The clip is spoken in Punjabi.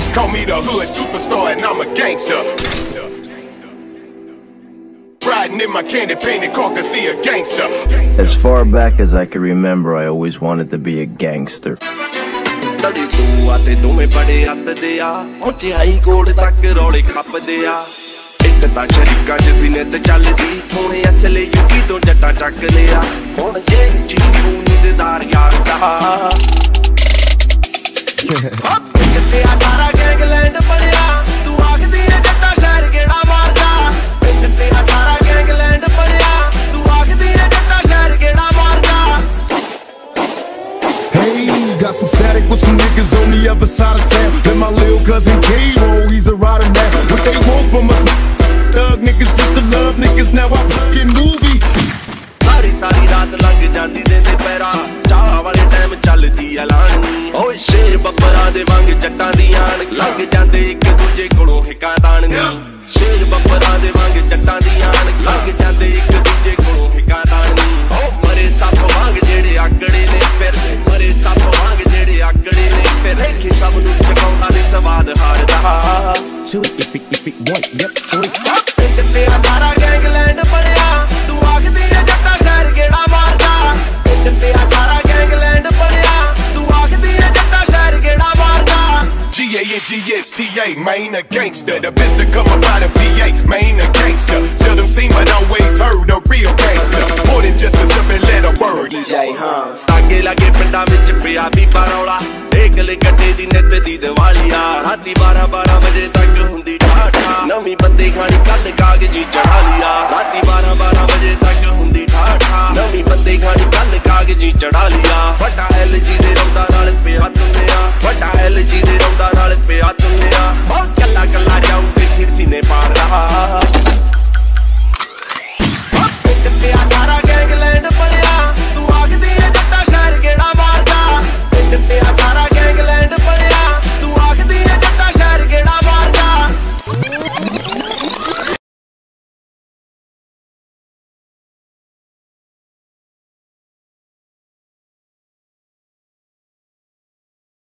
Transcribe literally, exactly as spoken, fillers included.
Call me the hood superstar and I'm a gangster. Riding in my candy painted car cause he a gangster. As far back as I can remember, I always wanted to be a gangster. ਤੜੀ ਤੂੰ ਆਤੇ ਦੋਵੇਂ ਬੜੇ ਹੱਥਦੇ ਆ ਪਹੁੰਚੇ ਹਾਈ ਕੋਰਟ ਤੱਕ ਰੌਲੇ ਖੱਪਦੇ ਆ ਇੱਕ ਤਾਂ ਸ਼ਰੀਕਾਂ ਚ ਸੀਨੇ ਤੇ ਚੱਲਦੀ ਥੋੜੇ ਅਸਲੇ ਯੂਪੀ ਤੋਂ ਜੱਟਾਂ ਚੱਕ ਲਿਆ ਹੁਣ ਜੇਲ੍ਹ ਚ ਨੀਂਦਦਾਰ ਯਾਰ ਦਾ ਕਿੱਥੇ ਆ ਸਾਰਾ ਗੈਂਗਲੈਂਡ ਬਣਿਆ ਤੂੰ ਆਖਦੀ ਏ ਜੱਟਾਂ ਸ਼ਹਿਰ ਕਿਹੜਾ ਮਾਰਦਾ ਕਿੱਥੇ ਆ ਸਾਰਾ ਗੈਂਗਲੈਂਡ ਬਣਿਆ ਤੂੰ ਆਖਦੀ ਏ ਜੱਟਾਂ ਸ਼ਹਿਰ ਕਿਹੜਾ ਮਾਰਦਾ Got some static with some niggas on the other side of town. Then my lil' cousin K-Roll, he's a rider now. What they want from us, thug niggas just to love niggas. Now I fucking movie. ਸਾਰੀ ਸਾਰੀ ਰਾਤ ਲੰਘ ਜਾਂਦੀ ਦੇ ਤੇ ਪੈਰਾ ਚਾਹ ਵਾਲੇ ਟਾਈਮ ਚੱਲਦੀ ਐਲਾਨੀ ਓਏ ਸ਼ੇਰ ਬੱਬਰਾਂ ਦੇ ਵਾਂਗ ਜੱਟਾਂ ਦੀ ਆਣ ਲੰਘ ਜਾਂਦੇ ਇੱਕ ਦੂਜੇ ਕੋਲੋਂ ਹਿੱਕਾਂ ਤਾਣਨੀ ਸ਼ੇਰ ਬੱਬਰਾਂ ਦੇ ਵਾਂਗ ਜੱਟਾਂ ਦੀ ਆਣ ਲੰਘ ਜਾਂਦੇ ਇੱਕ ਦੂਜੇ ਕੋਲੋਂ ਹਿੱਕਾਂ ਤਾਣਨੀ ਓ ਮਰੇ ਸੱਪ ਵਾਂਗ ਜਿਹੜੇ ਆਕੜੇ ਨੇ ਫਿਰਦੇ ਮਰੇ ਸੱਪ ਵਾਂਗ ਜਿਹੜੇ ਆਕੜੇ ਨੇ ਫਿਰ ਦੇਖੀ ਸਭ ਨੂੰ ਚਕਾਉਂਦਾ ਦੇ ਸਵਾਦ ਹਾਰਦਾ Two, ippy, ippy, one, yep, three. ਇੱਕ ਤੇਰਾ ਸਾਰਾ ਗੈਂਗਲੈਂਡ ਬਣਿਆ ਤੂੰ ਆਖਦੀ ਏ ਜੱਟਾਂ ਸ਼ਹਿਰ ਕਿਹੜਾ ਮਾਰਦਾ ਇੱਕ ਤੇਰਾ ਸਾਰਾ ਗੈਂਗਲੈਂਡ ਬਣਿਆ ਤੂੰ ਆਖਦੀ ਏ ਜੱਟਾਂ ਸ਼ਹਿਰ ਕਿਹੜਾ ਮਾਰਦਾ G A N G S T A, man, a gangster. The best to come up out of P A, man, a gangster. Seldom seen but always heard, a real gangster. More than just a simple letter word. D J ਹਾਂ ਲਾਗੇ ਲਾਗੇ ਪਿੰਡਾਂ ਵਿੱਚ ਪਿਆ ਬੀਬਾ ਰੌਲਾ ਏਕਲੇ ਗੱਡੇ ਦੀ ਨਿੱਤ ਦੀ ਦੀਵਾਲੀ ਆ ਰਾਤੀ ਬਾਰਾਂ ਬਾਰਾਂ ਵਜੇ ਤੱਕ ਹੁੰਦੀ ਠਾਠਾ ਨਵੀਂ ਬੰਦੇ ਖਾਣੀ ਕੱਲ ਕਾਗਜ਼ੀ ਚੜਾ ਲਿਆ ਰਾਤੀ ਬਾਰਾਂ ਬਾਰਾਂ ਵਜੇ ਤੱਕ ਹੁੰਦੀ ਠਾਠਾ ਨਵੀਂ ਬੰਦੇ ਖਾਣੀ ਕੱਲ ਕਾਗਜ਼ੀ ਚੜਾ ਲਿਆ ਵੱਡਾ ਐਲ ਜੀ ਦੇ ਰੌਂਦਾ ਨਾਲ ਪਿਆ ਤੁੰਨਿਆ ਵੱਡਾ ਐਲ ਜੀ ਦੇ ਰੌਂਦਾ